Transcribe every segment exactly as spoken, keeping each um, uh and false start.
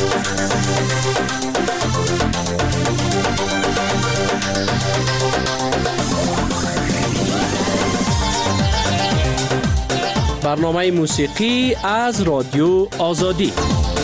برنامه موسیقی از رادیو آزادی.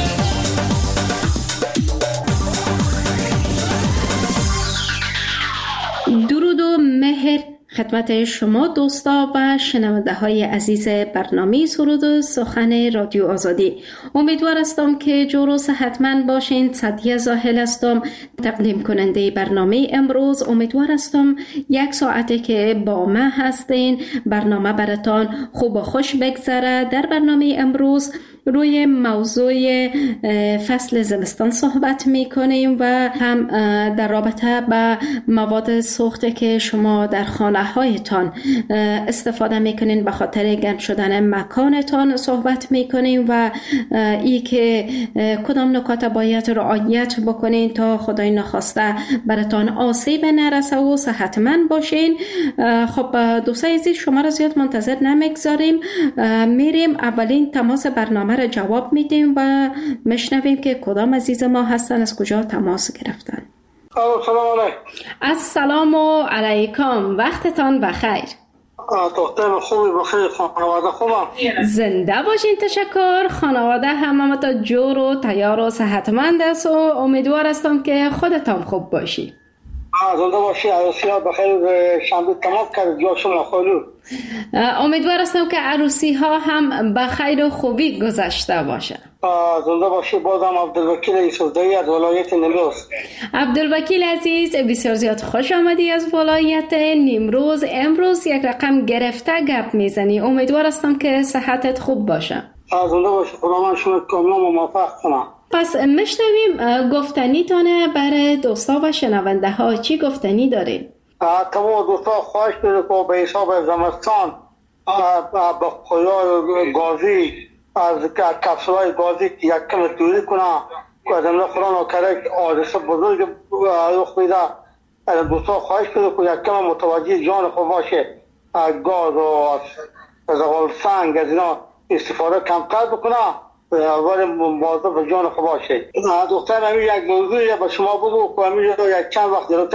درود و مهر خدمت شما دوستا و شنونده های عزیز برنامه سرود و سخن رادیو آزادی. امیدوار هستم که جور و صحتمند باشین. سعدیه زاهل هستم، تقدیم کننده برنامه امروز. امیدوار هستم یک ساعته که با من هستین برنامه براتان خوب و خوش بگذره. در برنامه امروز روی موضوع فصل زمستان صحبت میکنیم و هم در رابطه با مواد سوخته که شما در خانه هایتان استفاده میکنین به خاطر گرم شدن مکانتان صحبت میکنیم و ای که کدام نکات باید رعایت بکنین تا خدای نخواسته براتان آسیب نرسه و صحتمند باشین. خب دوستای عزیز، شما را زیاد منتظر نمیگذاریم، میریم اولین تماس برنامه را جواب میدیم و میشنویم که کدام عزیز ما هستن، از کجا تماس گرفتن. سلام علیکم. السلام علیکم، وقتتان بخیر. دختر خوبی بخیر، خانواده خوبم؟ زنده باشین. تشکر. خانواده همه تا جور و تیار و صحتمند است و امیدوار هستم که خودتان خوب باشی. زنده باشی. عروسی ها بخیر شنبه تمام کرد، جا شما خالو. امیدوار هستم که عروسی ها هم بخیر و خوبی گذشته باشه. زنده باشی. بازم عبدالوکیل یوسفزایی از ولایت نیمروز. عبدالوکیل عزیز، بسیار زیاد خوش آمدی از ولایت نیمروز. امروز یک رقم گرفته گپ میزنی. امیدوار هستم که صحتت خوب باشه. زنده باشی. خدا من شما کاملا موفق کنم. پس میشنویم گفتنی تانه برای دوستا و شنونده ها. چی گفتنی داریم؟ تمام دوستا خواهش می‌کنم که به حساب زمستان با خیال گازی از کپسولای گازی یک کم دوری کنه که از امروز قرآن و کرک حادثه بزرگ رخ میده. از دوستا خواهش می‌کنم که یک کم متوجه جان خود باشه، گاز و زغال سنگ از اینا استفاده کمتر بکنه ولی مواظب به جان خود باشه. دختر همین یک موضوعی به شما بگو که همین یک چند وقت جلوتر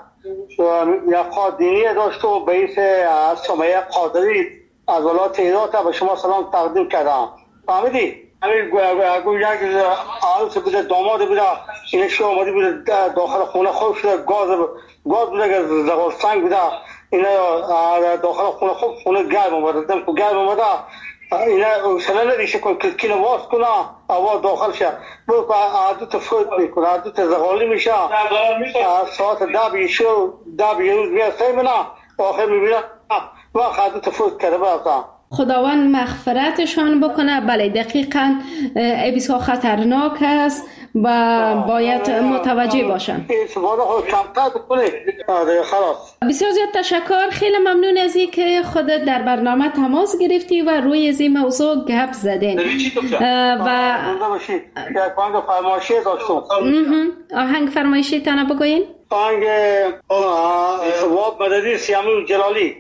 یک خواهد دینی داشت و به ایس سمیه قادری از ولایت هرات به شما سلام تقدیم کردم. فهمیدی؟ همین یک عروس بوده، داماد بوده، این شو آمده بوده داخل خونه خوب شده، گاز گاز بوده که زغال سنگ بوده، اینا داخل خونه خوب خونه گرم آمده، دم که گرم آمده اینا سنه ندیشه کن که کینو واس کنه آواز داخل شه برو که عدوت فوت میکنه، عدوت زغالی میشه. ساعت ده بیشه ده بیه روز میاد سیمونه آخر میبینه وقت عدوت فوت کرده برسه. خداوند مغفرتشان بکنه. بله دقیقاً بسیار خطرناک است و باید متوجه باشن. استفاده خود کمتر بکنه. خلاص. بسیار زیاد تشکر. خیلی ممنون از این که خودت در برنامه تماس گرفتی و روی از این موضوع گپ زدین. و آهنگ فرمایشی داشتم. آهنگ فرمایشی تانه بگوین؟ آهنگ واب مددی سیاموی جلالی.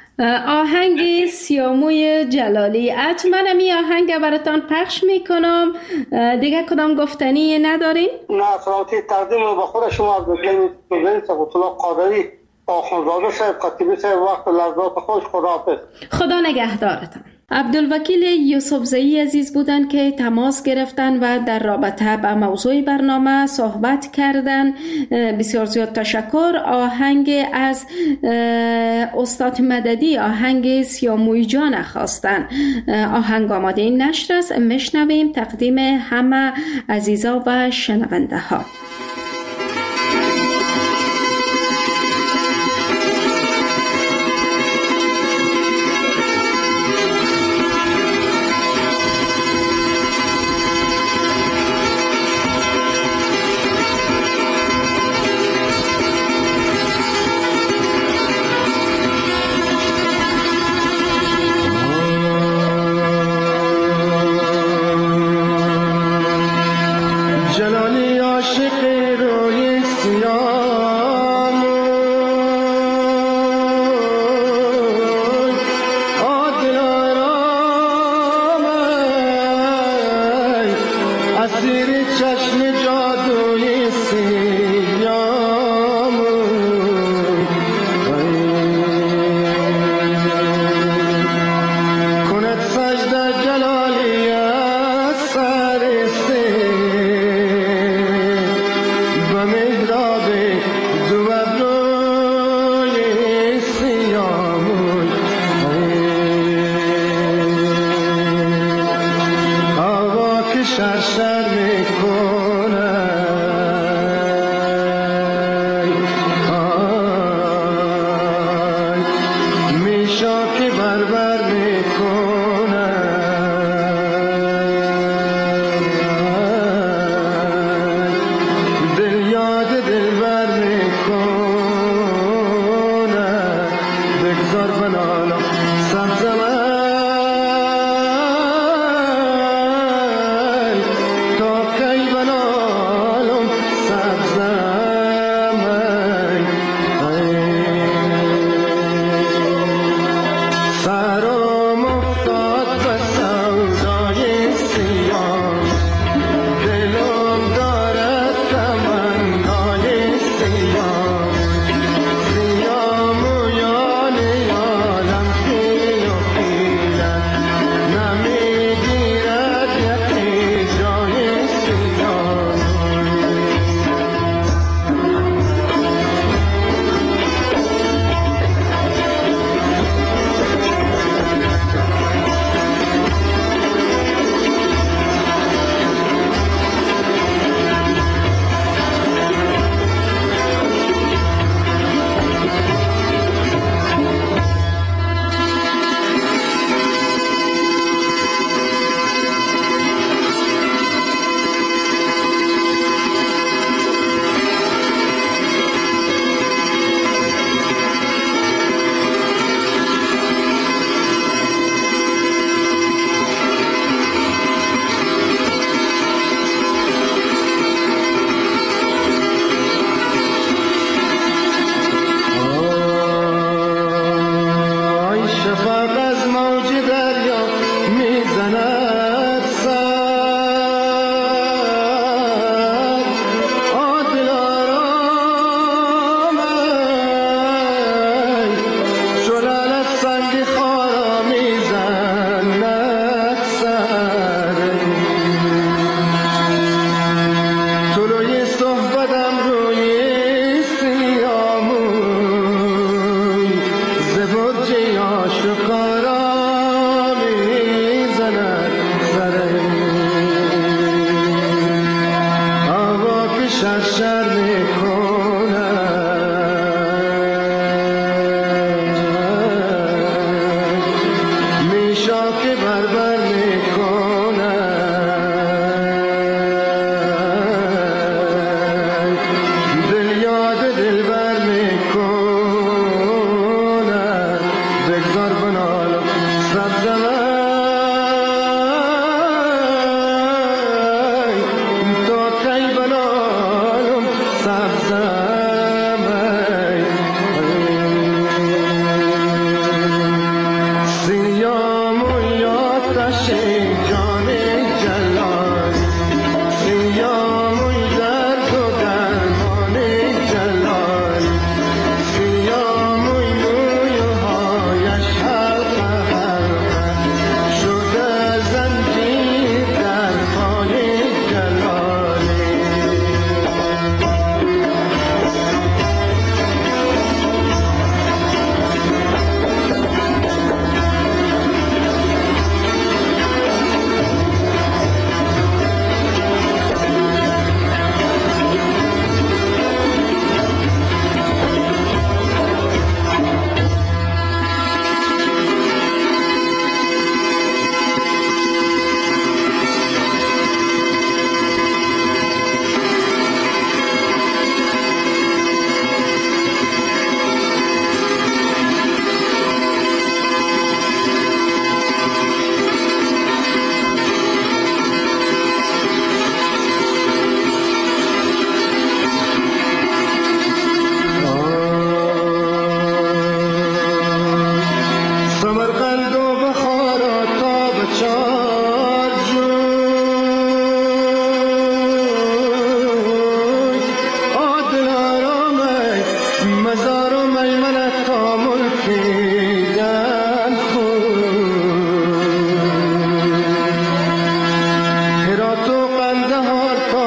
آهنگ سیاموی جلالی. حتما می آهنگ براتان پخش میکنم. دیگه کدام گفتنی ندارین؟ نه، سلامتی تقدیم رو به خود شما از بگیم سبت الله قادری آخونزاده صاحب خطیبی صاحب وقت لحظات خوش. خداحافظ. خدا نگهدارتان. عبدالوکیل یوسفزایی عزیز بودن که تماس گرفتن و در رابطه با موضوع برنامه صحبت کردن. بسیار زیاد تشکر. آهنگ از استاد مددی، آهنگ سیاموی جان خواستن. آهنگ آماده این نشر است، میشنویم تقدیم همه عزیزا و شنونده ها. Asiri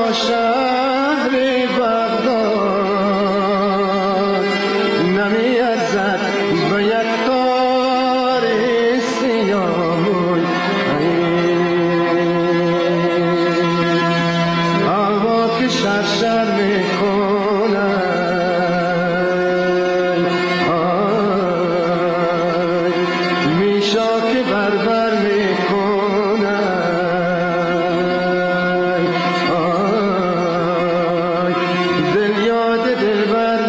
شهر بغداد نمیارزد به یک تار سیامون هوا که شرشر میکنه میشا که بربر میکنه دل یاد دلبر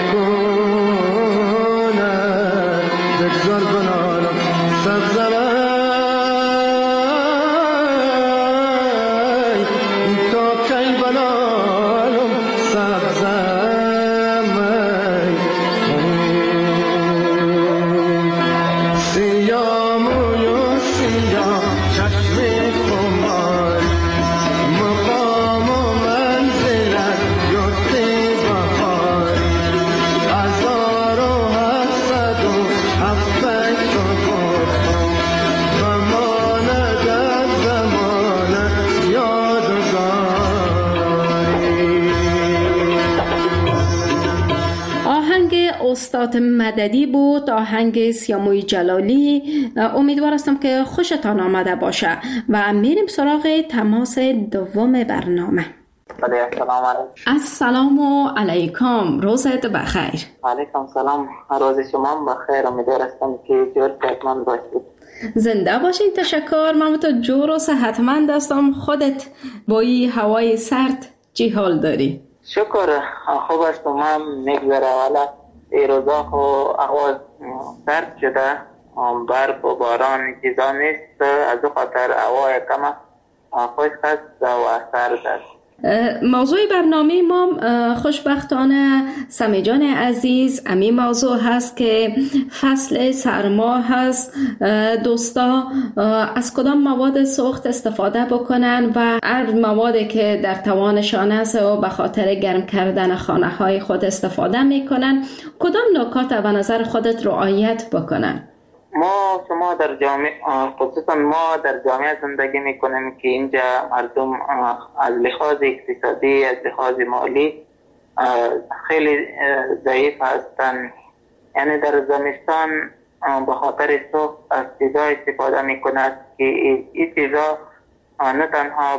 میکنه بگذار بنالم سبزمای تا کی بنالم سبزمای سیاه موی و سیاه چشم خمار مقام و منزلت یاد بهار هزار و هفتصد و هفتاد تا گفتم زمانه در زمانه یادگاری. آهنگ استاد مددی بود، آهنگ سیاموی جلالی. امیدوار هستم که خوشتان آمده باشه و میریم سراغ تماس دوم برنامه. السلام علیکم. السلام علیکم، روزت بخیر. علیکم سلام، روز شما بخیر. امیدوار هستم که جور صحتمند باشید. زنده باشین. تشکر. من تو جور و صحتمند هستم. خودت با این هوای سرد چی حال داری؟ شکر خوب است. من میگذره والا این روزا خو هوا سرد شده، برف و باران چیزا نیست، از او خاطر هوا کم خوش است و سرد است. موضوع برنامه ما خوشبختانه سمی جان عزیز امی موضوع هست که فصل سرما هست. دوستا از کدام مواد سوخت استفاده بکنن و هر موادی که در توانشان است و به خاطر گرم کردن خانه های خود استفاده میکنن، کدام نکات به نظر خودت رعایت بکنن؟ ما شما در جامعه، خصوصا ما در جامعه زندگی میکنیم که اینجا مردم از لحاظ اقتصادی، از لحاظ مالی خیلی ضعیف هستند. یعنی در زمستان به خاطر سوخت از چیزا استفاده میکند که این چیزا نه تنها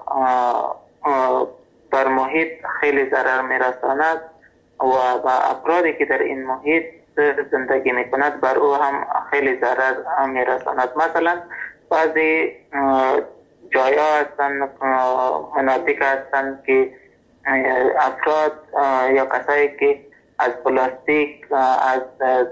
بر محیط خیلی ضرر میرساند و به افرادی که در این محیط زندگی میکند بر او هم خیلی ضرر میرساند. مثلا بعضی جایا هستند، مناطق هستند که افراد یا کسایی که از پلاستیک، از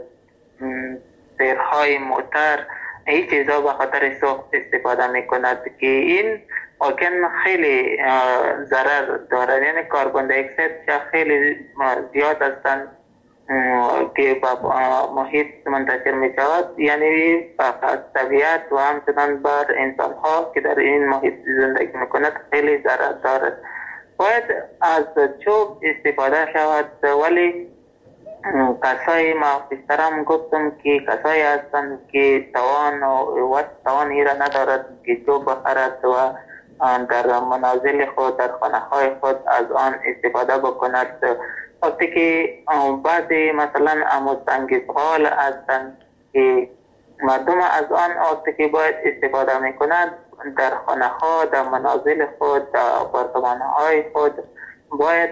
سیرهای موتر، این چیزا به خاطر سوخت استفاده میکند که این واقعا خیلی ضرر دارد. یعنی کربن دی اکساید خیلی زیاد هستند که با محیط منتشر می شود، یعنی از طبیعت و همچنان بر انسان ها که در این محیط زندگی می کند خیلی ضرر دارد. باید از چوب استفاده شود، ولی کسایی ما پیشترم گفتم که کسایی هستند که توان و توان ایره ندارد که چوب بخرد و در منازل خود، در خانه های خود از آن استفاده بکند. وقتی که بعضی مثلا اموسنگیزغال هستند که مردم از آن وقتی که باید استفاده میکنند در خانه ها، در منازل خود، در آپارتمان های خود باید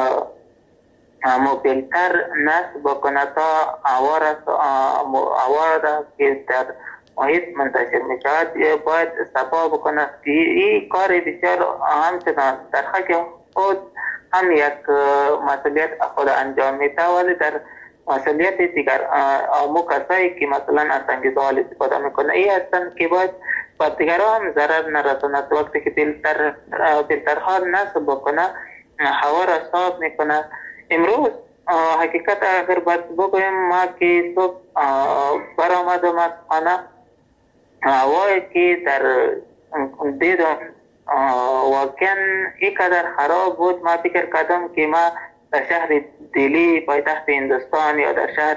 موبیلتر نصب بکند تا هوا را که در محیط منتشر می شود باید صفا بکند. این کار بسیار همچنان در حق خود هم یک مسئولیت خود انجام میده، ولی در مسئولیت دیگر امو کسایی که مثلا از انگیزه‌های استفاده میکنه ای هستند که باید با دیگران هم ضرر نرساند. وقتی که فیلتر فیلترها نصب بکنه هوا را صاف میکنه. امروز حقیقت اگر باید بگویم ما که صبح برآمدم از خانه، هوایی که در دیدم واقعا اینقدر خراب بود، ما فکر کردم که ما در شهر دلی پایتخت هندوستان یا در شهر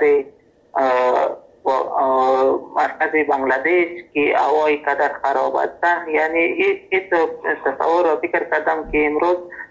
مرکز بنگلادش که هوایی قدر خراب هستند، یعنی این تصور را فکر کردم که امروز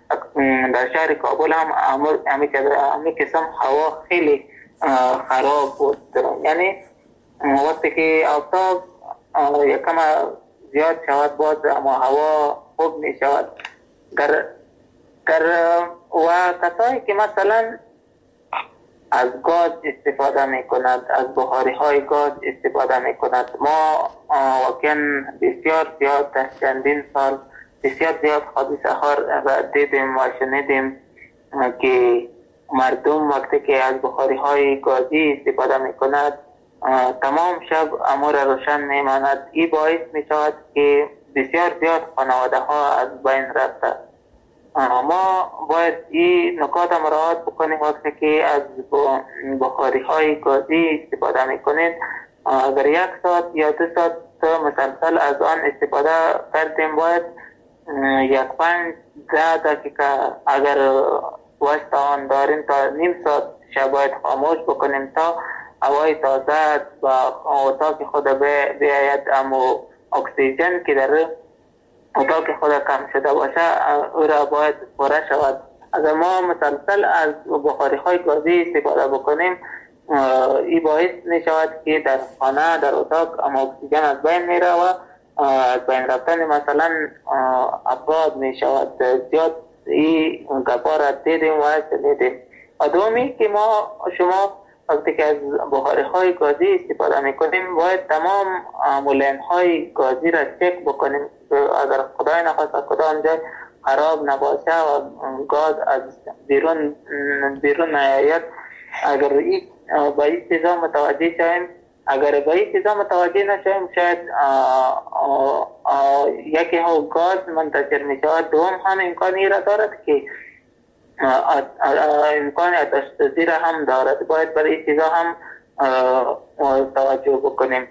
در شهر کابل هم همین قسم هوا خیلی خراب بود. یعنی وقتی که آفتاب یکم زیاد شود باز اما هوا خوب می شود. در در و کسایی که مثلا از گاز استفاده می کند، از بخاری های گاز استفاده می کند، ما واقعا بسیار زیاد در چندین سال بسیار زیاد حادثه ها را دیدیم و شنیدیم که مردم وقتی که از بخاری های گازی استفاده می کند تمام شب امور روشن می ماند. این باعث می شود که بسیار زیاد خانواده ها از بین رفته. ما باید این نکات مراعات بکنیم وقتی که از بخاری های گازی استفاده می کنید. اگر یک ساعت یا دو ساعت مسلسل از آن استفاده کردیم باید یک پنج ده دقیقه اگر وقت آن داریم تا نیم ساعت شب باید خاموش بکنیم تا هوای تازه و اتاق خود بیاید. اما اکسیژن که در اتاق خود کم شده باشه او را باید پره شود. اگر ما مسلسل از بخاری های گازی استفاده بکنیم این باعث می شود که در خانه در اتاق اما اکسیژن از بین می رود و از بین رفتن مثلا افراد می شود. زیاد این گپا را دیدیم و شنیدیم. و دومی که ما شما وقتی که از بخاری های گازی استفاده می کنیم باید تمام مولین های گازی را چک بکنیم اگر خدای نخواست کدام جای خراب نباشه و گاز از بیرون بیرون نیاید. اگر این با این چیزا متوجه شویم، اگر با این چیزا متوجه نشویم شاید یکی ها گاز منتشر می شود. دوم هم امکانی را دارد که امکان آتش سوزی را هم دارد. باید برای این چیزا هم توجه بکنیم.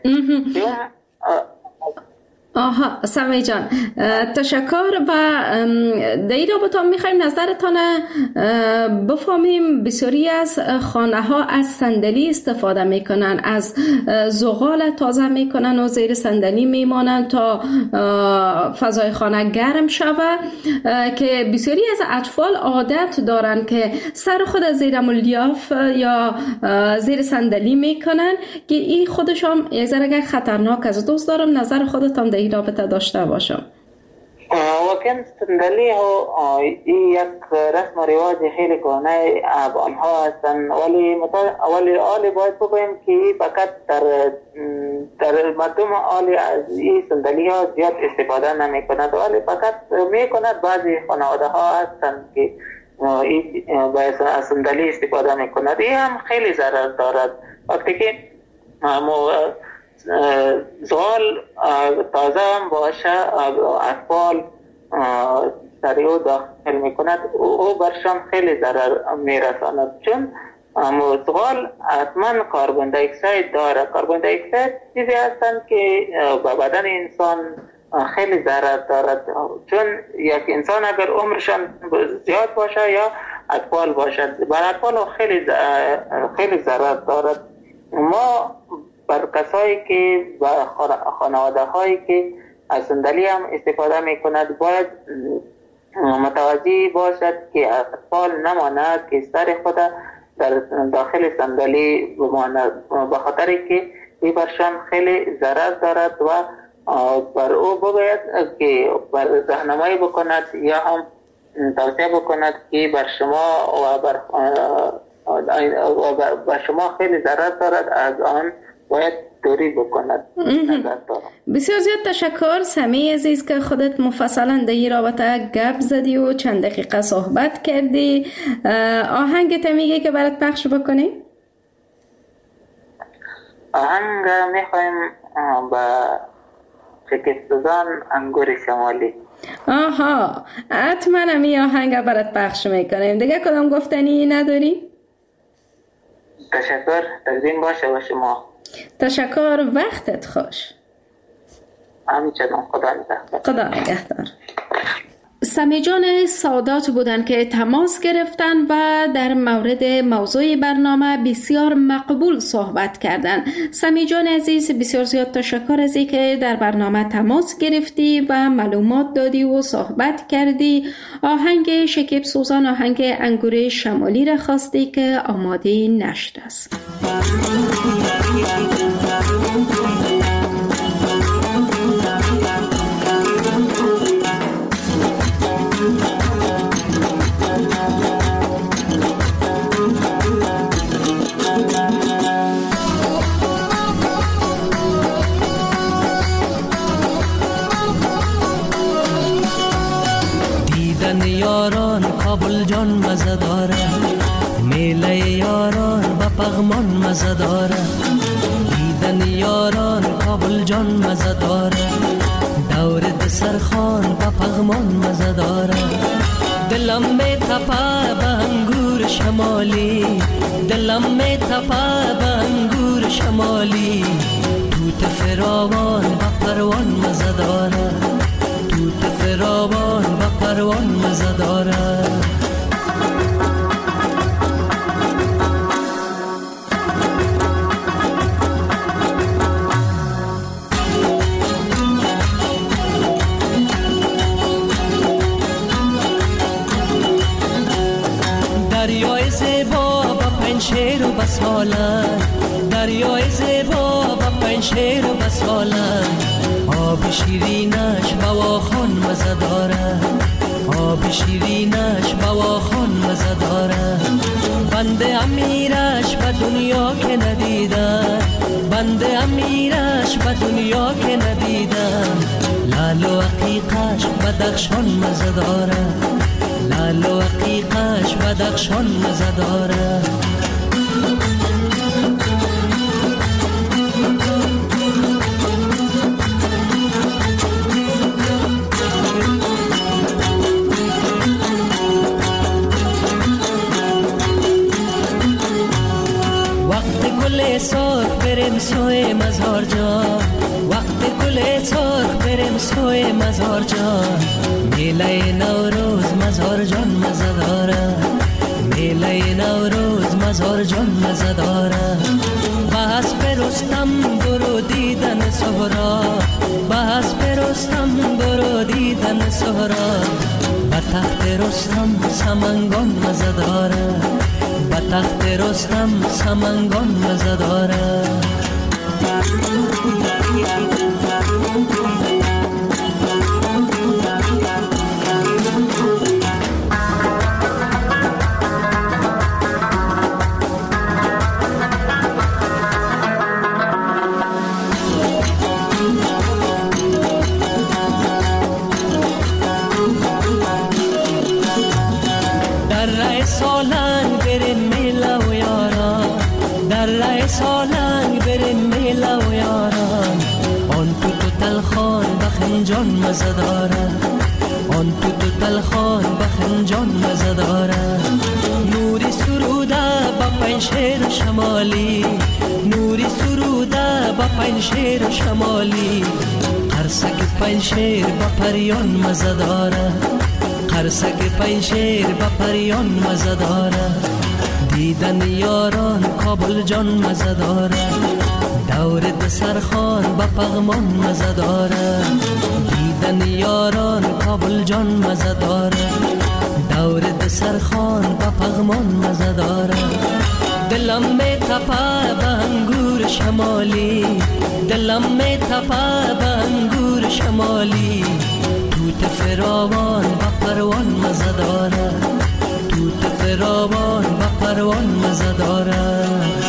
آها سمی جان تشکر. و در این رابطه میخوایم نظرتان بفهمیم. بسیاری از خانه ها از صندلی استفاده میکنن، از زغال تازه میکنن و زیر صندلی میمانن تا فضای خانه گرم شود، که بسیاری از اطفال عادت دارن که سر خود زیر ملیاف یا زیر صندلی میکنن که این خودشان یک ذره خطرناک است. دوست دارم نظر خودتان در این رابطه داشته باشم. واقعا صندلی ها این یک رسم و رواج خیلی کهنه افغان ها هستند، ولی ولی آلی باید بگویم که فقط در در مردم آلی از این صندلی ها زیاد استفاده نمی کند، ولی فقط می کند. بعضی خانواده ها هستند که این از صندلی استفاده می کند. این هم خیلی ضرر دارد. وقتی که زغال تازه هم باشه اطفال سریع داخل می کند او برشان خیلی ضرر می رساند، چون زغال حتما کربن دی اکساید داره. کربن دی اکساید چیزی هستند که به بدن انسان خیلی ضرر دارد، چون یک انسان اگر عمرشان زیاد باشه یا اطفال باشد بر اطفال خیلی خیلی ضرر دارد. ما بر کسایی که و خانواده هایی که از صندلی هم استفاده می کند باید متوجه باشد که اطفال نماند که سر خود در داخل صندلی بماند، به خاطر که این برشان خیلی ضرر دارد و بر او باید که بر راهنمایی بکند یا هم توصیه بکند که بر شما و بر بر شما خیلی ضرر دارد، از آن باید دوری بکند. بسیار زیاد تشکر سمی عزیز که خودت مفصلا در این رابطه گپ زدی و چند دقیقه صحبت کردی. آهنگت میگه که برات پخش بکنی؟ آهنگ میخوایم با شکستزان انگور شمالی. آها حتما همی آهنگ برات پخش میکنیم. دیگه کدام گفتنی نداری؟ تشکر. تقدیم باشه با شما. تشکر. وقتت خوش. همچنان. خدا نگهدار. خدا نگهدار. سمی جان سادات بودن که تماس گرفتن و در مورد موضوع برنامه بسیار مقبول صحبت کردند. سمی جان عزیز، بسیار زیاد تشکر از اینکه در برنامه تماس گرفتی و معلومات دادی و صحبت کردی. آهنگ شکیب سوزان، آهنگ انگور شمالی را خواستی که آماده نشده است. یاران کابل جان مزه داره، میله یاران با پغمان مزه داره. دیدن یاران کابل جان مزه داره، دور دسرخان با پغمان مزه داره. دلم می تپه به انگور شمالی، دلم می تپه به انگور شمالی. توت فراوان با پروان مزه داره، توت فراوان با پروان مزه داره. دریای زیبا با پنشیر و بساله، دریای زیبا با پنشیر و بساله. آب شیرینش بواخان مزه داره، آب شیرینش بواخان مزه داره. بنده امیرش به دنیا که ندیدم، بنده امیرش به دنیا که ندیدم. لال و عقیقش بدخشان مزه داره، لال و عقیقش بدخشان مزه داره. سرخ بریم سوی مزار جان، وقت گل سرخ بریم سوی مزار جان. میله نوروز مزار جان مزه داره، میله نوروز مزار جان مزه داره. بحث برستم برو دیدن سهرا، بحث برستم برو دیدن سهرا. به تخت رستم سمنگان مزه داره، به تخت رستم سمنگان مزه داره. در رای سالنگ بریم میله و یاران، در رای سالنگ بریم میله و یاران. آن تو تو تلخان بخنجان مزه داره، آن تو تو تلخان بخنجان مزه داره. نوری سروده با پنشیر شمالی، نوری سروده با پنشیر شمالی. قرصک پنشیر با پریان مزه داره، قرصک پنشیر با پریان مزه داره. دیدن یاران کابل جان مزه داره، دور دسرخان با پغمان مزه داره. دیدن یاران کابل جان مزه داره، دور دسرخان با پغمان مزه داره. دلم می تپه به انگور شمالی، دلم می تپه به انگور شمالی. توت فراوان با پروان مزه داره، توت فراوان با پروان مزه داره.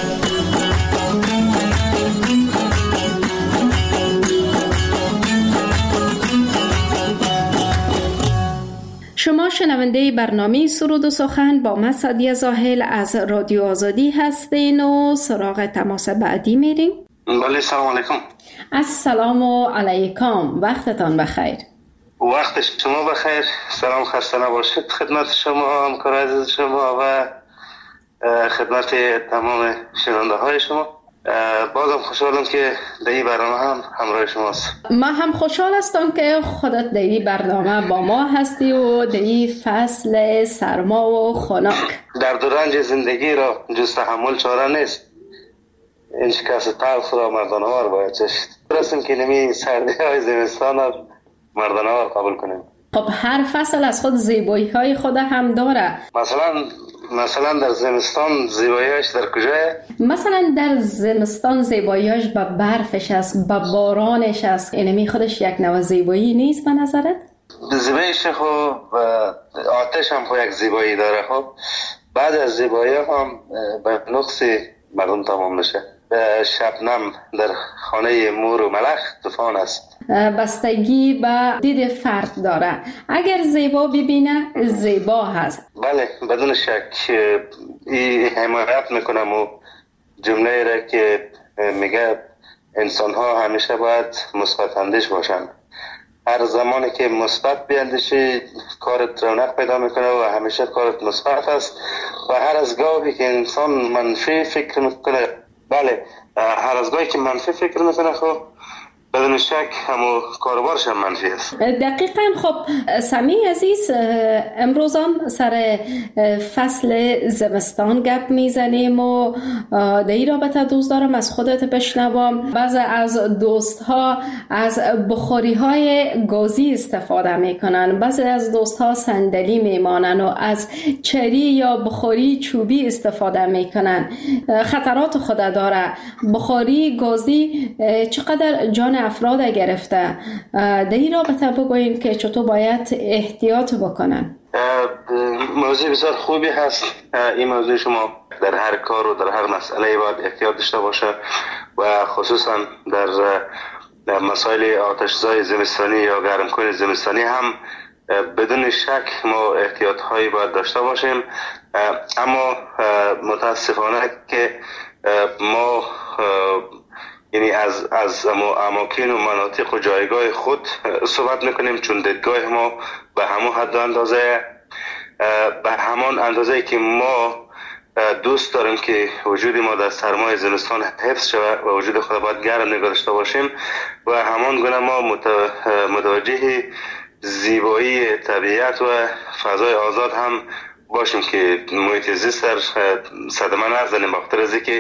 شما شنونده برنامه سرود و سخن با من سعدیه زاهل از رادیو آزادی هستین و سراغ تماس بعدی میریم. بله، سلام علیکم. السلام علیکم، وقتتان بخیر. وقت شما بخیر. سلام، خسته نباشید خدمت شما، همکار عزیز شما و خدمت تمام شنونده های شما. بازم خوشحالم که در این برنامه هم همراه شماست. ما هم خوشحال هستم که خودت در این برنامه با ما هستی و در این فصل سرما و خنک. در دوران زندگی را جز تحمل چاره نیست. این شکست تلخ را مردانوار باید چشید. برسیم که نمی سردی های زمستان را مردانوار قبول کنیم. خب هر فصل از خود زیبایی های خود هم داره. مثلا مثلا در زمستان زیباییش در کجای؟ مثلا در زمستان زیباییش با برفش است، با بارانش است. اینمی خودش یک نوع زیبایی نیست به نظرت؟ زیباییش خب آتش هم خب یک زیبایی داره. خب بعد از زیبایی هم به نقصی مردم تمام میشه. شبنم در خانه مور و ملخ طوفان است. بستگی به دید فرد داره. اگر زیبا ببینه زیبا هست. بله بدون شک این حمایت میکنم و جمله را که میگه انسان ها همیشه باید مثبت اندیش باشن. هر زمانی که مثبت بیاندیشی کارت رونق پیدا میکنه و همیشه کارت مثبت است و هر از گاهی که انسان منفی فکر میکنه، بله هر از گاهی که منفی فکر میکنه خب بدون شک همو کاروبارش هم منفی است. دقیقاً. خب سمی عزیز، امروز هم سر فصل زمستان گپ میزنیم و در این رابطه دوست دارم از خودت بشنوم. بعضی از دوست ها از بخاری های گازی استفاده میکنن، بعضی از دوست ها صندلی میمانن و از چری یا بخاری چوبی استفاده میکنن. خطرات خود داره. بخاری گازی چقدر جان افراد گرفته. در این رابطه بگوین که چطور باید احتیاط بکنن. موضوع بسیار خوبی هست. این موضوع شما در هر کار و در هر مسئله باید احتیاط داشته باشه و خصوصا در مسائل آتش‌زای زمستانی یا گرمکن زمستانی هم بدون شک ما احتیاط هایی باید داشته باشیم. اما متاسفانه که ما یعنی از از اماکن و مناطق و جایگاه خود صحبت میکنیم، چون دیدگاه ما به همون حد و اندازه به همان اندازه که ما دوست داریم که وجود ما در سرمای زمستان حفظ شود و وجود خود باید گرم نگاه داشته باشیم و همان گونه ما متوجه زیبایی طبیعت و فضای آزاد هم باشیم که محیط زیست در صدمه نزنیم. بخاطر از اینکه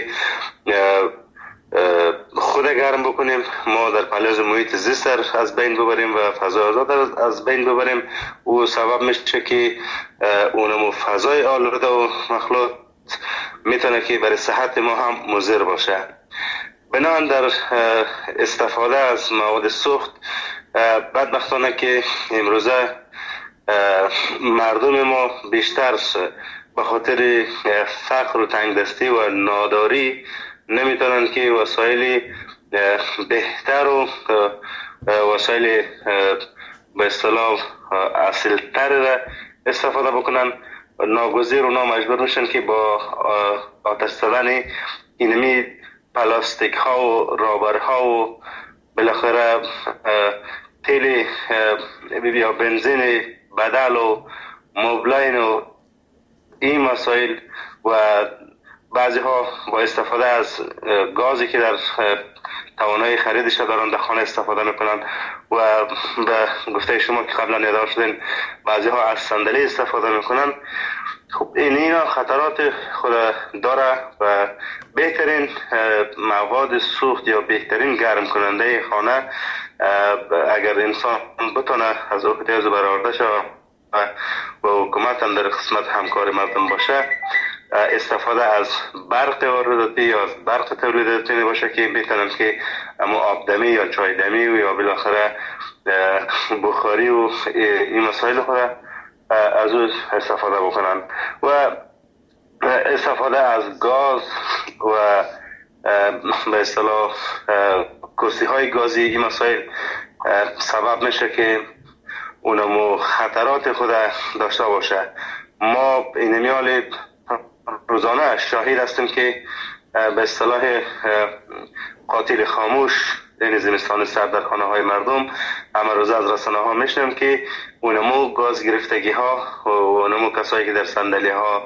خود گرم بکنیم ما در پهلوز محیط زیست از بین ببریم و فضای آزاد از بین ببریم، او سبب میشه که اونمو فضای آلوده و مخلوط میتونه که برای صحت ما هم مضر باشه. بنابراین در استفاده از مواد سوخت بدبختانه که امروزه مردم ما بیشتر به خاطر فقر و تنگدستی و ناداری نمیتونن که وسایل بهتر و وسایل به اصطلاح اصیل‌تر را استفاده بکنن. ناگزیر و نامجبور میشن که با آتش زدن اینمی پلاستیک ها و رابر ها و بالاخره تیل یا بنزین بدل و موبلاین و این مسائل و بعضی ها با استفاده از گازی که در توانایی خریدش دارن در خانه استفاده میکنن و به گفته شما که قبلا یادآور شدین بعضی ها از صندلی استفاده میکنن. خب این اینا خطرات خود داره و بهترین مواد سوخت یا بهترین گرم کننده خانه اگر انسان بتونه از احتیاج برآورده شه و حکومت هم در قسمت همکار مردم باشه، استفاده از برق وارداتی یا از برق تولیداتی باشه که میتونن که اما آبدمی یا چایدمی یا بالاخره بخاری و این مسائل خود از او استفاده بکنن و استفاده از گاز و به اصطلاح کرسی های گازی این مسائل سبب میشه که اونمو خطرات خود داشته باشه. ما این حال روزانه شاهد هستیم که به اصطلاح قاتل خاموش این زمستان سرد در خانه های مردم همه روز از رسانه ها میشنیم که اونمو گاز گرفتگی ها و اونمو کسایی که در صندلی ها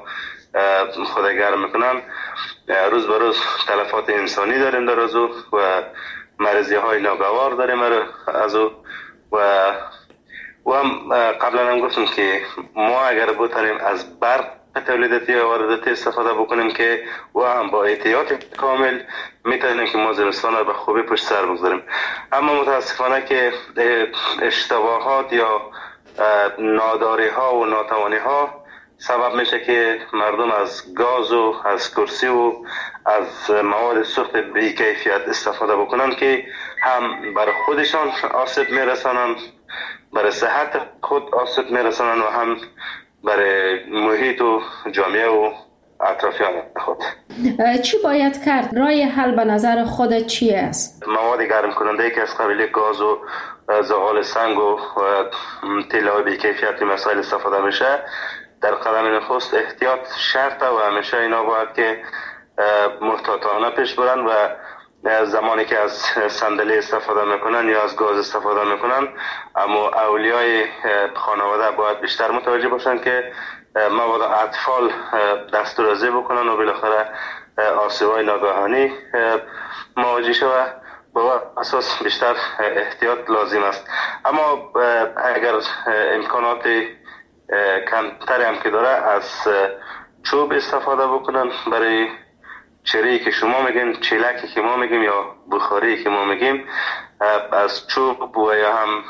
خود گرم میکنم. روز به روز تلفات انسانی داریم در از او و مریضی های ناگوار داریم از او و و هم قبلا هم گفتم که ما اگر بتونیم از برق تولیداتی و وارداتی استفاده بکنیم که و هم با احتیاط کامل میتونیم که ما زمستان رو به خوبی پشت سر بگذاریم. اما متاسفانه که اشتباهات یا ناداری ها و ناتوانی ها سبب میشه که مردم از گاز و از کرسی و از مواد سوخت بی کیفیت استفاده بکنن که هم برای خودشان آسیب میرسانن، برای صحت خود آسیب میرسانن و هم برای محیط و جامعه و اطرافیان خود. چی باید کرد؟ راه حل به نظر خودت چی است؟ مواد گرم کننده که از قبیل گاز و زغال سنگ و طلا بی کیفیت مسائل استفاده میشه، در قدم نخست احتیاط شرطه و همیشه اینا باید که محتاطانه پیش برن و زمانی که از صندلی استفاده میکنن یا از گاز استفاده میکنن، اما اولیای خانواده باید بیشتر متوجه باشن که مواد اطفال دسترازی بکنن و بالاخره آسیب‌های ناگهانی مواجه شود. با اساس بیشتر احتیاط لازم است. اما اگر امکانات کمتری هم که داره، از چوب استفاده بکنن برای چری که شما میگیم، چیلکی که ما میگیم یا بخاری که ما میگیم، از چوب و یا هم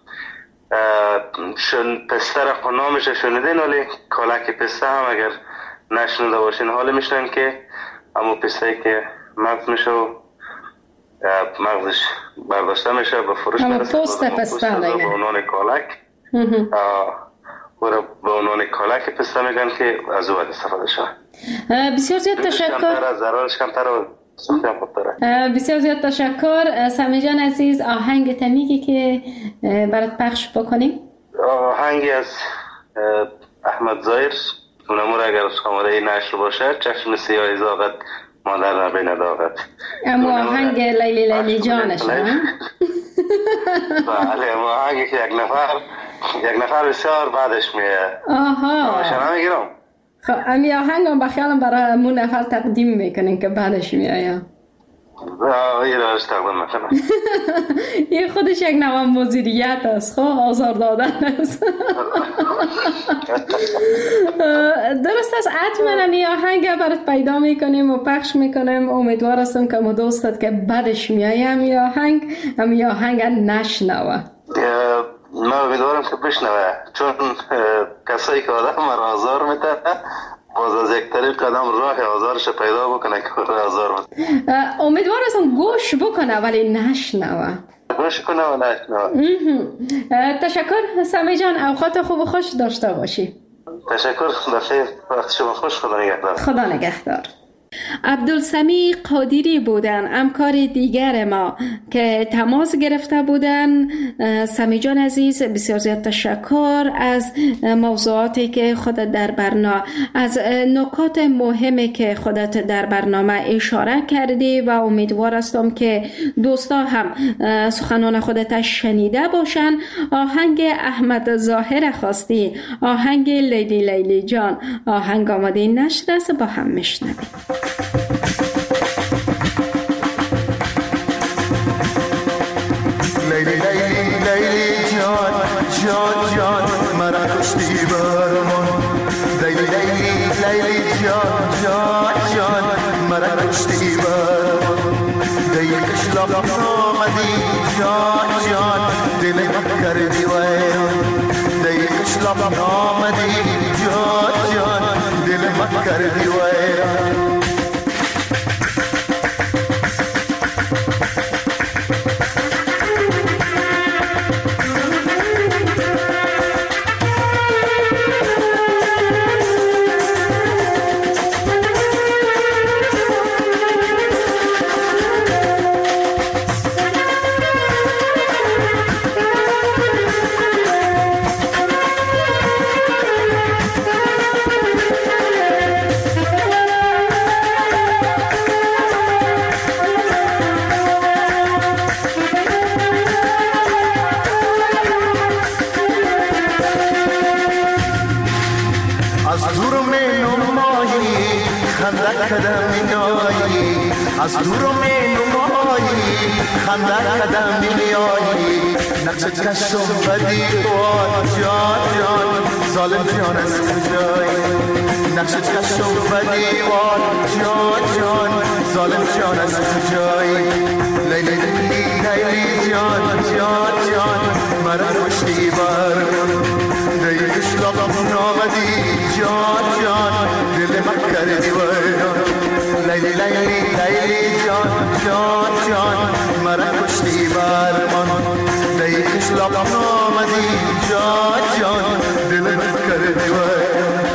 شن پسته را نامش شنیدین، ولی کالک پسته هم اگر نشنیده باشین حال میشنن که اما پسته که مغز میشه و مغزش برداشته میشه به فروش میرسه، پوست پسته به عنوان کالک و به عنوان کالک پسته میگن که از او استفاده شد. بسیار زیاد تشکر. ضررش کمتر و سوختم خوب داره. بسیار زیاد تشکر. سمی جان عزیز، آهنگ تمیگی که برات پخش بکنیم؟ آهنگی از احمد ظاهر، اونمور اگر شماره نشر باشه، چشم سیاه زاغت مادر نبی نداغت. اما آهنگ لیلی لیلی جانش نه؟ بله، اما آهنگی که یک نفر یک نفر بسیار بعدش میه. آها شما میگیرم. خب امی آهنگ هم بخیالم برای همون نفر تقدیم میکنین که بعدش میایه. آه یه راش تقدیم میکنم. این خودش یک نوع مدیریت است، خب آزار دادن است. درست است، حتما امی آهنگ برات پیدا میکنیم و پخش میکنیم. امیدوار هستم که دوستت که بعدش میایه امی آهنگ امی آهنگ نشنوه. من امیدوارم که بشنوه، چون کسایی که آدم را آزار میده باز از یک طریق قدم راه آزارش پیدا بکنه که آزار میده. امیدوار هستم گوش بکنه ولی نشنوه. گوش کنه و نشنوه. تشکر سمی جان، اوقات خوب و خوش داشته باشی. تشکر، بخیر، وقت شما خوش. خدا نگهدار. خدا نگهدار. عبدالسمی قادری بودن، همکار دیگر ما که تماس گرفته بودن. سمی جان عزیز، بسیار زیاد تشکر از موضوعاتی که خودت در برنامه، از نکات مهمی که خودت در برنامه اشاره کردی و امیدوار هستم که دوستا هم سخنان خودت شنیده باشن. آهنگ احمد ظاهر خواستی، آهنگ لیلی لیلی جان، آهنگ آماده نشر است، با هم میشنویم. لیلی لیلی لیلی جان جان جان مرا کشتی برمان. لیلی لیلی لیلی جان جان جان مرا کشتی برمان. دیگه کشلاب آمدی جان جان دل من کردی ویران. دیگه کشلاب آمدی جان جان دل من کردی ویران. از دور می نمایی خنده کدم میایی از دور می نمایی خنده کدم میایی نقش چشم بدی وار جان جان ظالم جان از کجایی نقش چشم بدی وار جان جان ظالم جان از کجایی لیلی لیلی لیلی جان جان جان مرا کشتی برمون دیگش لبم نامدی جان جان دل من کردی ویران لیلی لیلی لیلی جان جان جان مرا کشتی برمون دیگش لبم نامدی جان جان دل من کردی ویران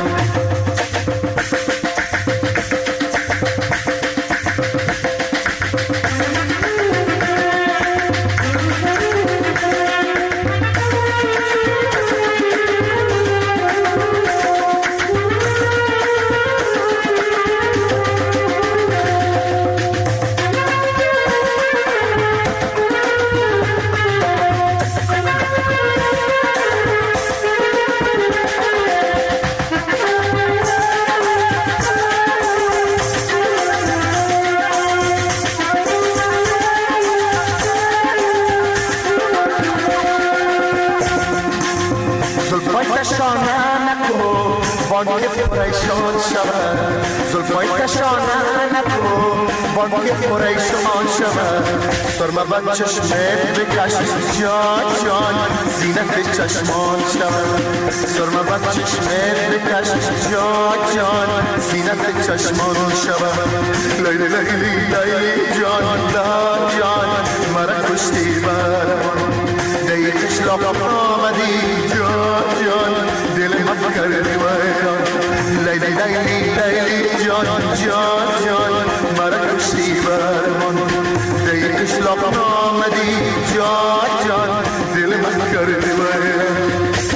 بانک پریشان شود زلفای کشانه نکو بانک پریشان شود سرما بد چشمت بکش جان جان زینت چشمان شود سرما بد چشمت بکش جان جان زینت چشمان شود لیلی لیلی لیلی جان جان مرا کشتی برمان دیگش لبم آمدی جان جان دل من کردی ویران لیلی لیلی لیلی جان جان جان مرا کشتی برمان دیگش لبم آمدی جان جان دل من کردی ویران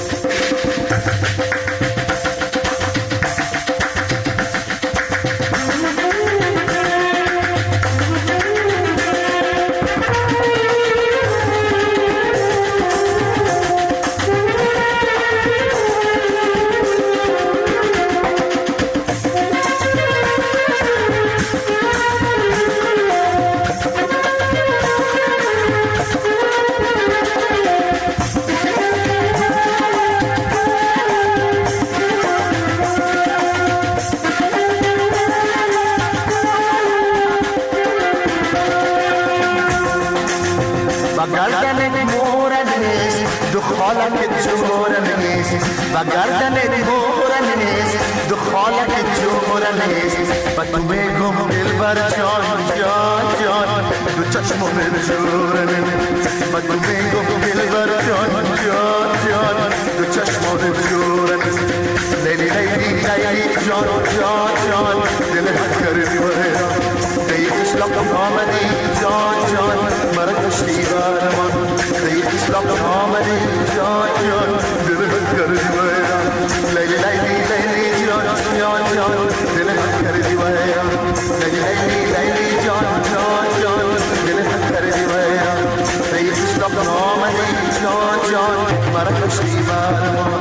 و گردنت مورن نیست دخالت جورن نیست و تو میگم دلبر جان جان جان دو چشمم جورن نیست و تو میگم دلبر جان جان جان دو چشمم جورن نیست لیلی لیلی لیلی جان جان جان دل کردی ویران دیگش لبم آمدی جان جان مرا کشتی برمان دیگش لبم آمدی جان جان دل کردی ویران لیلی لیلی لیلی جان جان جان دل کردی ویران لیلی لیلی لیلی جان جان جان دل کردی ویران دیگش لبم آمدی جان جان مرا کشتی برمان.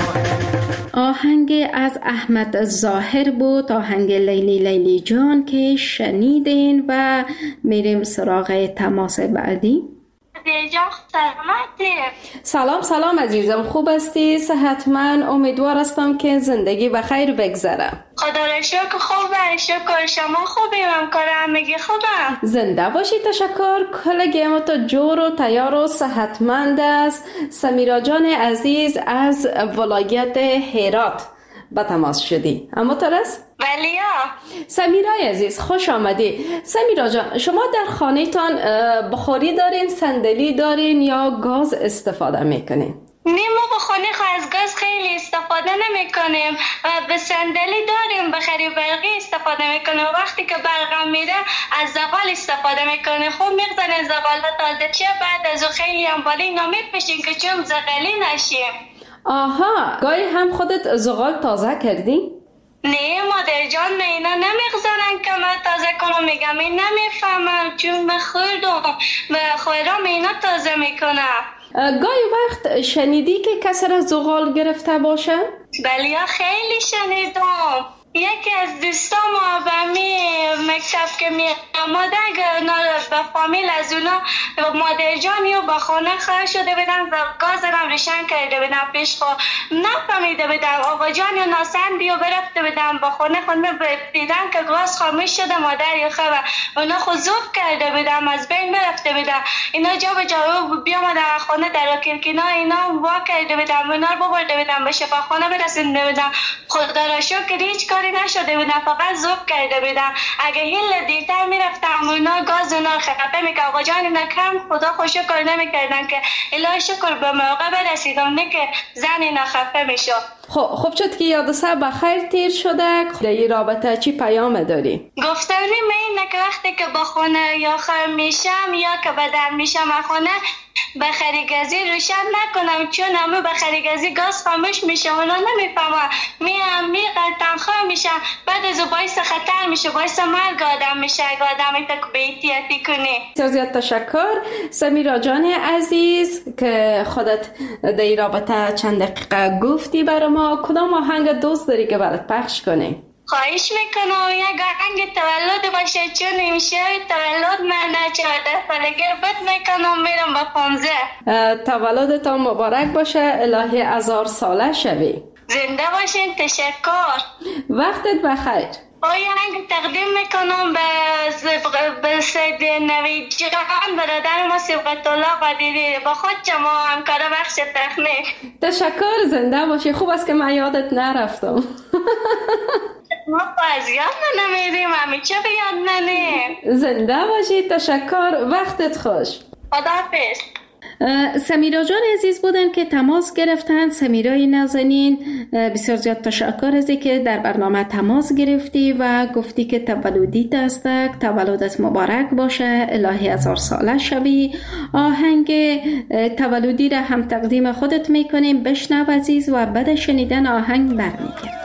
آهنگ از احمد ظاهر بود، آهنگ لیلی لیلی جان که شنیدین و میریم سراغ تماس بعدی. جان سلامتی. سلام سلام عزیزم، خوب هستی؟ صحتمند؟ امیدوار هستم که زندگی بخیر بگذره. خدا را شکر خوبه. شکر شما خوبی؟ همکار همگی خوبه؟ زنده باشی. تشکر. کلگی ما تا جور و تیار و صحتمند است. سمیرا جان عزیز از ولایت هرات به تماس شدی. اما ترس؟ ولیا. سمیرای عزیز خوش آمدی. سمیرا جان، شما در خانه تان بخاری دارین، صندلی دارین یا گاز استفاده میکنین؟ نه، ما بخاری از گاز خیلی استفاده نمی کنیم و به صندلی داریم، به خری برقی استفاده میکنیم. وقتی که برقم میره از زغال استفاده میکنیم. خوب میگذاریم زغال تازه چه بعد از خیلی هم بالی نمیپشیم که چون زغالی نشیم. آها، گاهی هم خودت زغال تازه کردی؟ نه مادر جان، نه اینا نمیگذارن که من تازه کنم. میگم این نمیفهمم چون من خوردم و خورم اینا تازه میکنم. گاهی وقت شنیدی که کسی را زغال گرفته باشه؟ بله خیلی شنیدم. یکی از دوستام به می مکتب که می آمده به فامیل از اونا مادر جانی و با خانه خواهد شده بدن و گاز هم روشن کرده بدن پیش خود نفهمیده بدن آقا جانی و ناسندی و برفته بدن با خانه خانه دیدن که گاز خاموش شده مادر یا خواه اونا خود زوب کرده بدن از بین برفته بدن اینا جا به جا بیامدن خانه در کلکینا اینا وا کرده بدن اونا رو ببرده بدن به شفا خانه برسنده بدن خدا را شکر هیچ کاری نشده بدن فقط زوب کرده بدن اگه هیل دیرتر میرفتم اونا گاز اونا خفه میکرد آقا جان اینا کم خدا خوش شکر نمیکردن که الهی شکر به موقع برسیدم نه که زن اینا خفه میشد. خب خب شد که یادسه بخیر تیر شده. در این رابطه چی پیام داری؟ گفتم اینه که وقتی که با خونه یا خر میشم یا که بدر میشم خونه به خریگزی روشن نکنم چون همه به خریگزی گاز خاموش میشه اونا نمیفهمن میام میقل تنخواه میشن بعد از باعث خطر میشه باعث مرگ آدم میشه اگه آدمی تا به احتیاطی کنی. بسیار زیاد تشکر سمیرا جان عزیز که خودت در این رابطه چند دقیقه گفتی برای ما. کدام آهنگ دوست داری که برات پخش کنی؟ خواهش میکنم یک آهنگ تولد باشه چون امشب تولد من چهارده سالگی رو بد میکنم میرم با پانزده. تولدتان مبارک باشه الهی هزار ساله شوی. زنده باشین. تشکر. وقتت بخیر. آهنگ تقدیم میکنم به به سید نوید جان برادر ما سبقت الله قدیری با خود شما همکار بخش تکنیک. تشکر. زنده باشی. خوب است که من یادت نرفتم. ما از یاد نمیریم همیشه به یاد ننیم. زنده باشی. تشکر. وقتت خوش. خداحافظ. سمیرا جان عزیز بودن که تماس گرفتن. سمیرای نازنین بسیار زیاد تشکر از که در برنامه تماس گرفتی و گفتی که تولدیت است تولدت مبارک باشه الهی هزار ساله شوی. آهنگ تولدی را هم تقدیم خودت میکنیم. بشنو عزیز و بعد شنیدن آهنگ برمیگردیم.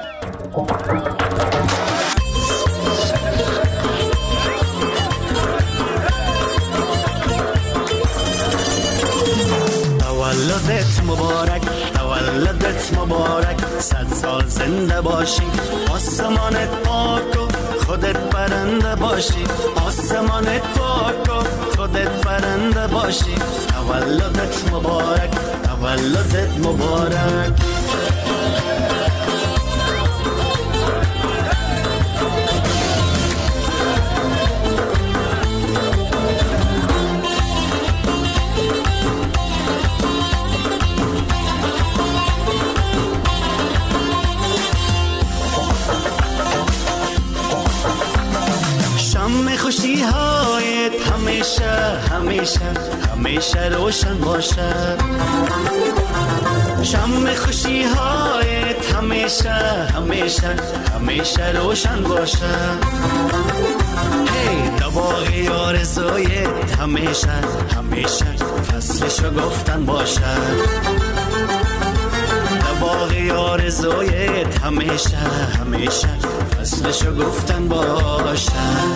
تولدت مبارک تولدت مبارک صد سال زنده باشی آسمانت پاک و خودت برنده باشی آسمانت پاک و خودت برنده باشی تولدت مبارک تولدت مبارک. خوشی هایت همیشه همیشه همیشه روشن باشه شم خوشی هایت همیشه همیشه همیشه روشن باشه هی دباغی آرزویت همیشه همیشه فصلشو گفتن باشه دباغی آرزویت همیشه همیشه فصلشو گفتن باشه.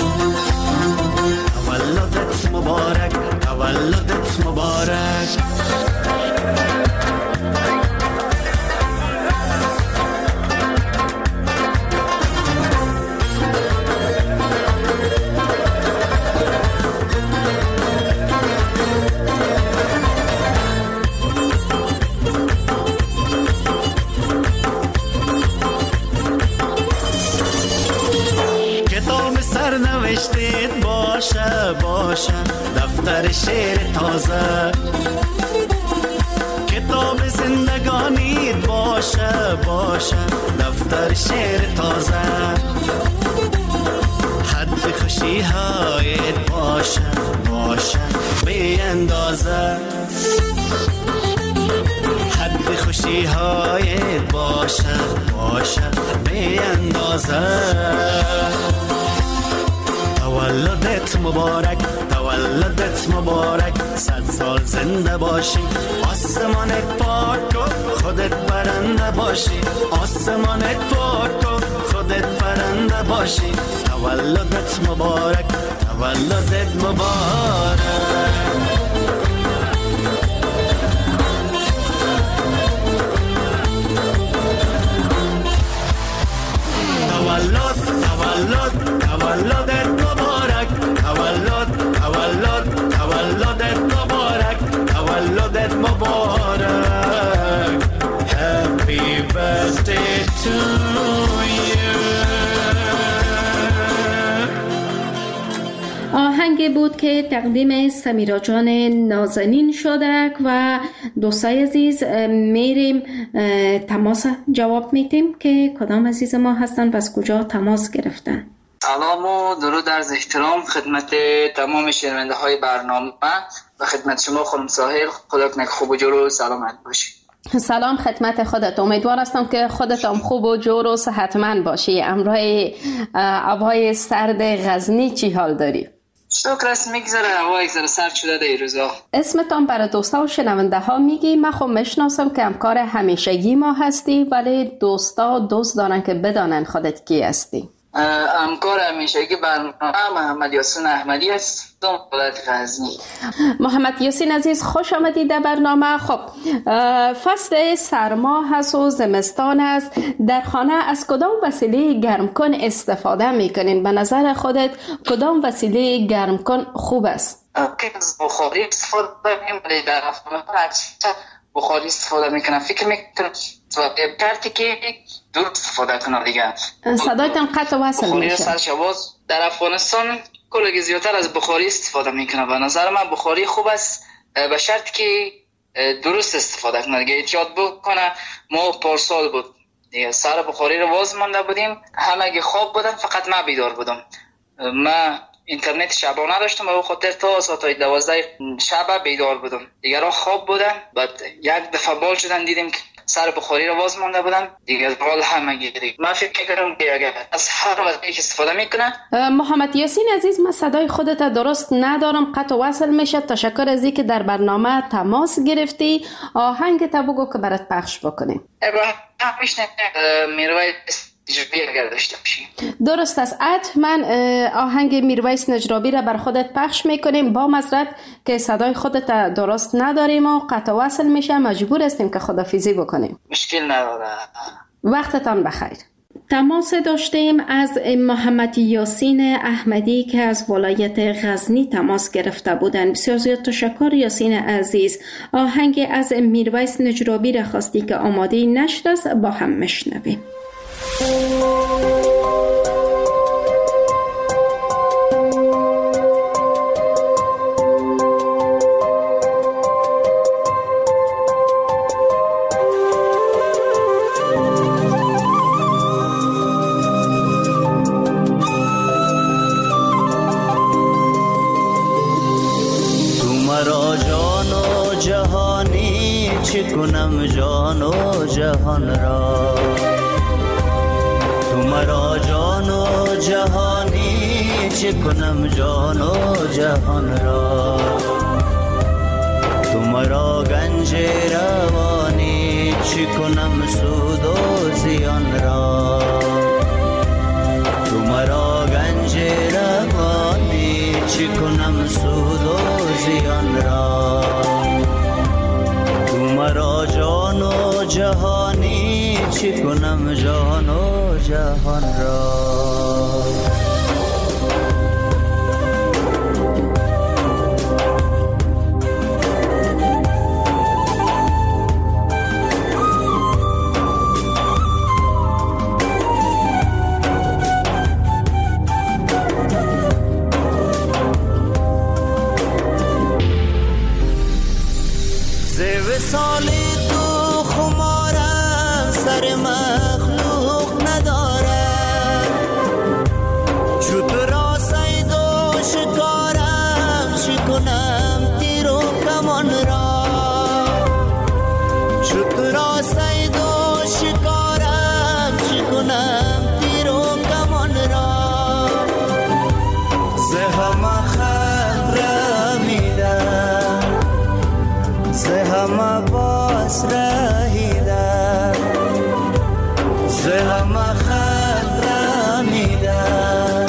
تولدت مبارک تولدت مبارک. نوشتید باشه باشه دفتر شعر تازه کتاب زندگانیت باشه باشه دفتر شعر تازه حد خوشی هایت باشه باشه بی اندازه حد خوشی هایت باشه باشه بی اندازه. تولدت مبارک تولدت مبارک صد سال زنده باشی آسمانت پاک و خودت برنده باشی آسمانت پاک و خودت برنده باشی تولدت مبارک تولدت مبارک. تولد تولد تولدت مبارک، تولد تولد تولدت مبارک، تولدت مبارک. Happy birthday to you. آهنگی بود که تقدیم سمیرا جان نازنین شده و دوستای عزیز میریم تماس جواب میدیم که کدام عزیز ما هستن و از کجا تماس گرفتن. سلام و درود عرض احترام خدمت تمام شنونده های برنامه و خدمت شما خانم ساحل. خدا کنه خوب و جور و سلامت باشی. سلام خدمت خودت، امیدوار هستم که خودت هم خوب و جور و صحتمند باشی. امروز هوای سرد غزنی چی حال داری؟ شکر است میگذره، هوا یک ذره سرد شده در این روزا. اسمتان برای دوستا و شنونده ها میگی؟ من خب میشناسم که همکار همیشگی ما هستی، ولی دوستا دوست دارن که بدانن خودت کی هستی. همکار همیشگی برنامه محمد یاسین احمدی است، ولایت غزنی. محمد یاسین عزیز خوش آمدید در برنامه. خب فصل سرما هست و زمستان است، در خانه از کدام وسیله گرمکن استفاده میکنین؟ به نظر خودت کدام وسیله گرمکن خوب است؟ بخاری استفاده میکنم، در خانه بخاری استفاده میکنم. فکر میکنم کارتی که دور استفاده کنم دیگه. صدایتان قطع وصل میشه. بخاری سرشواز در افغانستان کلگی زیادتر از بخاری استفاده میکنم. به نظر من بخاری خوب است، به شرط که درست استفاده کنه دیگه. ایجاد بکنه. ما پارسال بود دیگه سر بخاری رو واز مانده بودیم، همه خواب بودن، فقط من بیدار بودم. من اینترنت شبانه داشتم و به خاطر تا ساعت دوازده شب بیدار بودم، دیگران خواب بودن. بعد یک دفعه بال شدن دیدیم که سر بخاری رو واز مانده بودن دیگه، بال همه گیری. من فکر کردم که اگر از هر وسیله استفاده میکنه. محمد یاسین عزیز، من صدای خودت درست ندارم، قطع وصل میشه. تشکر از اینکه در برنامه تماس گرفتی. آهنگ تا بگو که برات پخش بکنیم. ابراهیم میشنه میرویس نجرابی اگر داشته باشی. درست است، حتما آهنگ میرویس نجرابی را بر خودت پخش میکنیم. با معذرت که صدای خودت درست نداریم و قطع وصل میشه، مجبور هستیم که خدافیزی بکنیم. مشکل نداره. وقتتان بخیر. تماس داشتیم از محمد یاسین احمدی که از ولایت غزنی تماس گرفته بودند. بسیار زیاد تشکر یاسین عزیز. آهنگ از میرویس نجرابی را خواستی که آماده نشد است، با هم مشنویم. کنم جان و جهان را، تو مرا جان و جهانی چه کنم جان و جهان را، تو مرا گنج روانی چه کنم سود و زیان را، تو مرا گنج روانی چه کنم سود و زیان را، مرا جان و جهانی چی کنم جان و جهان را. سالی تو خمارم سر مخلوق ندارم، چطور را سید و شکارم چی کنم تیر و کمان را، چطور را سید و شکارم چی کنم تیر و کمان را، زهم خبر میدم زهم باز رهیدم، زهم خبر میدم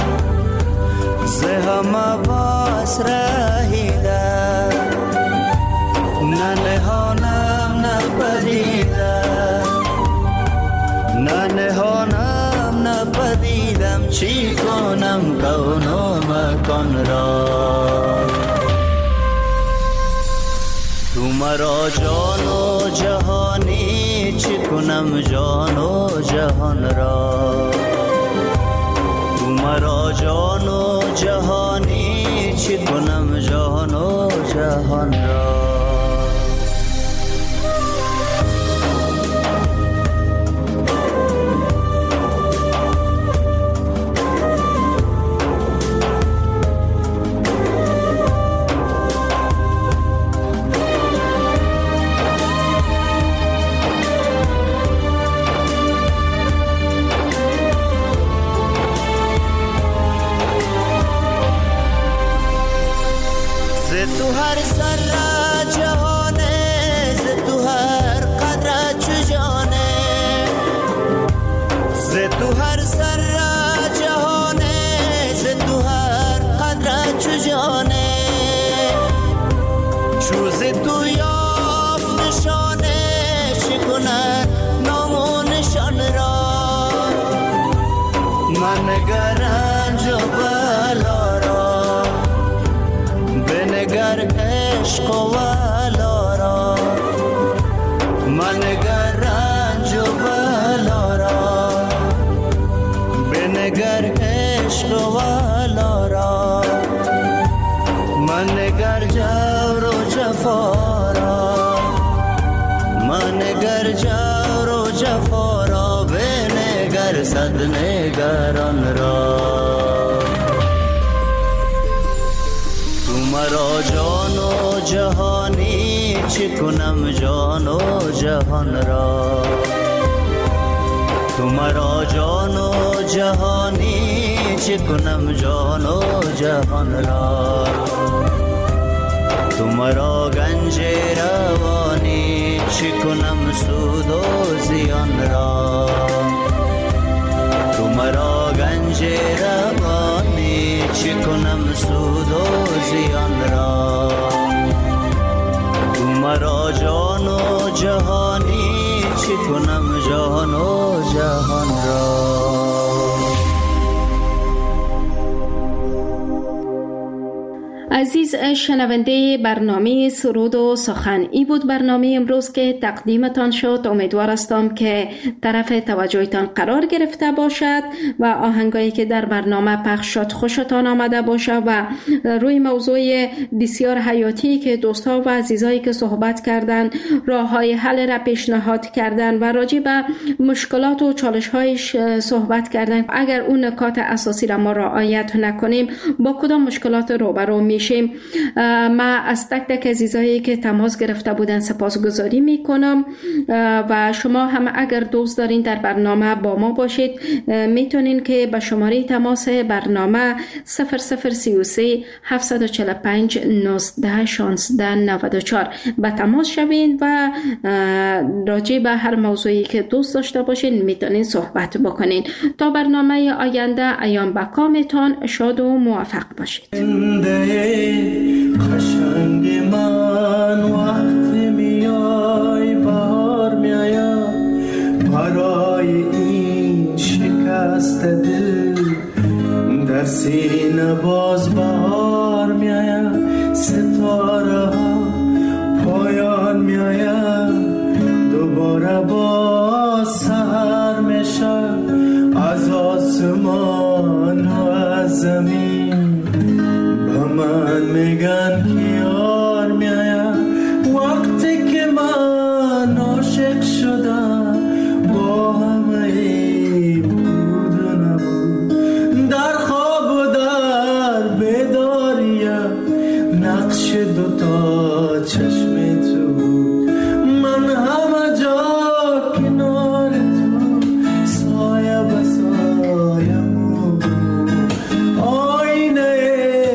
زهم باز رهیدم، نه نهانم نه پدیدم، نه نهانم نه پدیدم، دیدم چی کنم کون و مکان را. تو مرا جان و جهانی چی کنم جان و جهان را. تو مرا جان و جهانی چی کنم جان و جهان را. تو هر سر جهانه ز تو هر قدر چو جانه. ز تو هر سر جهانه ز تو هر قدر چو جانه. چو ز تو یافت نشانه شکند نام و نشان را. من گرنج و بلا را بنگر عشق و ولا را. من گر رنج و بلا را بنگر عشق و ولا را. من گر جور و جفا را من گر جور و جفا را بنگر صد نگران را. مرا جان و جهانی چی کنم جان و جهان را. تو مرا جان و جهانی چی کنم جان و جهان را. تو مرا گنج روانی چی کنم سود و زیان را. تو مرا گنج روانی چی کنم سود و زیان را. تو مرا جان و جهانی چی کنم جان و جهان را. عزیز شنونده برنامه سرود و سخن، ای بود برنامه امروز که تقدیمتان شد. امیدوار هستم که طرف توجهتان قرار گرفته باشد و آهنگایی که در برنامه پخش شد خوشتان آمده باشد و روی موضوع بسیار حیاتی که دوستا و عزیزایی که صحبت کردند راه های حل را پیشنهاد کردند و راجع به مشکلات و چالش هایش صحبت کردند. اگر اون نکات اساسی را ما رعایت نکنیم با کدام مشکلات روبرو میشیم. ما از تک تک عزیزایی که تماس گرفته بودن سپاسگزاری میکنم و شما هم اگر دوست دارین در برنامه با ما باشید میتونین که به شماره تماس برنامه صفر صفر سه و سه هفت چهار پنج نوزده شانزده نود و چهار به تماس شوین و راجع به هر موضوعی که دوست داشته باشین میتونین صحبت بکنین. تا برنامه آینده ایام بکامتان شاد و موفق باشید. قشنگ من وقتی میای بهار میایم برای این شکست دل در سینه باز بهار میایم. ستاره ها پایان میایم دوباره باز سحر میشه از آسمان و از زمین. من میگن که یار میایم وقتی که من عاشق شدم با همه بود و نبود. در خواب و در بیداریم نقش دوتا چشم تو. من همه جا کنار تو سایه به سایه بود. آینه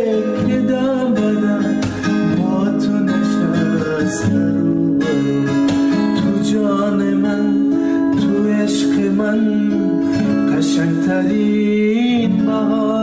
تو جان من تو عشق من قشنگترین بهار